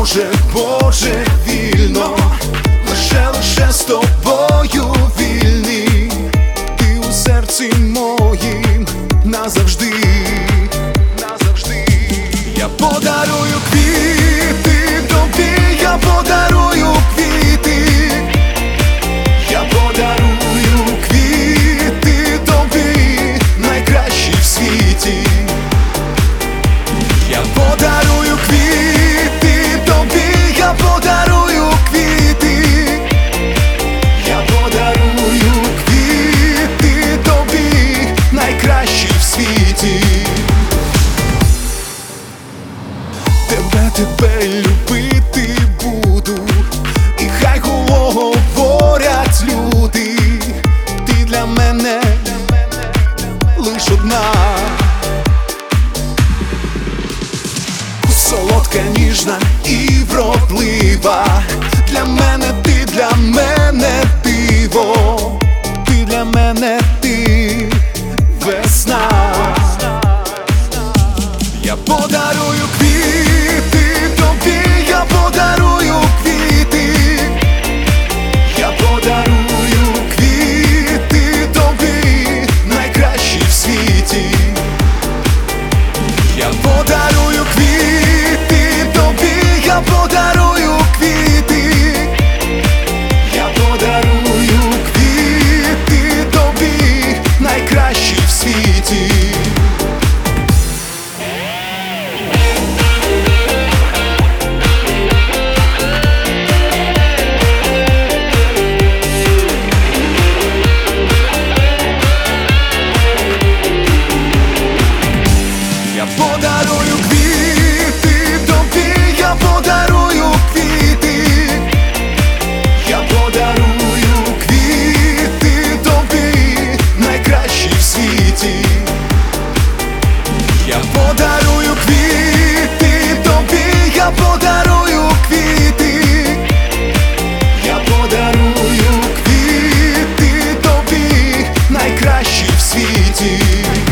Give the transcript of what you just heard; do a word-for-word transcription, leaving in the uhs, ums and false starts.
Боже, Боже, вільно, лише, лише з тобою вільний, ти у серці моїм назавжди, назавжди. Я подарую квіти тобі, я подарую квіти, я подарую квіти тобі, найкращі в світі. Я подарую квіти тобі, я подарую квіти, я подарую квіти тобі, найкращі в світі. Тебе, тебе любити буду, і хай говорять люди, ти для мене лиш одна. Солодка, ніжна і вродлива, для мене ти, для мене диво, ти для мене ти весна. Я подарую квіти тобі, я подарую квіти, я подарую квіти тобі, найкращі в світі. Я подарую квіти тобі, я подарую квіти, я подарую квіти тобі, найкращі в світі. Я подарую квіти тобі, я подарую квіти, я подарую квіти тобі, найкращі в світі. Я подарую квіти тобі, я подарую квіти, я подарую квіти тобі, найкращі в світі.